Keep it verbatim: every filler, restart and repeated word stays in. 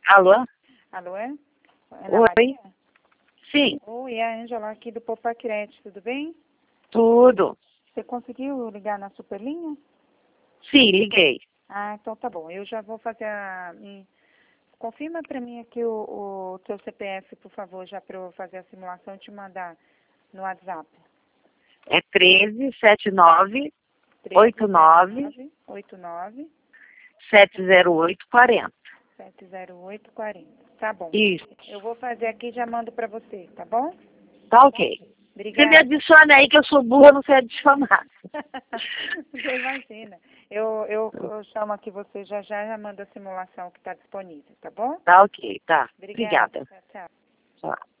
Alô? Alô, é? Ana Oi? Maria? Sim, Oi, é a Ângela aqui do Poupa Crédito, tudo bem? tudo. Você conseguiu ligar na Superlinha? Sim, liguei. Ah, então tá bom. Eu já vou fazer a... me- Confirma pra mim aqui o, o teu C P F, por favor, já pra eu fazer a simulação e te mandar no WhatsApp. É treze, setenta e nove, oitenta e nove, oito nove setecentos e oito, quarenta. sete zero oito quatro zero. Tá bom. Isso. Eu vou fazer aqui e já mando pra você, tá bom? Tá ok. Você me Obrigada. adiciona aí que eu sou burra, não sei adicionar. Você imagina. Eu, eu, eu chamo aqui você já já já mando a simulação que está disponível, tá bom? Tá ok, tá. Obrigada. Obrigada. Tchau, tchau. Tchau.